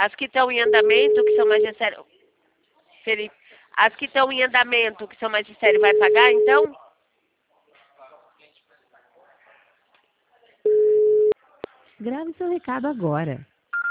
As que estão em andamento, que são magistério... Felipe, as que estão em andamento, que são magistério, vai pagar, então? Grave seu recado agora.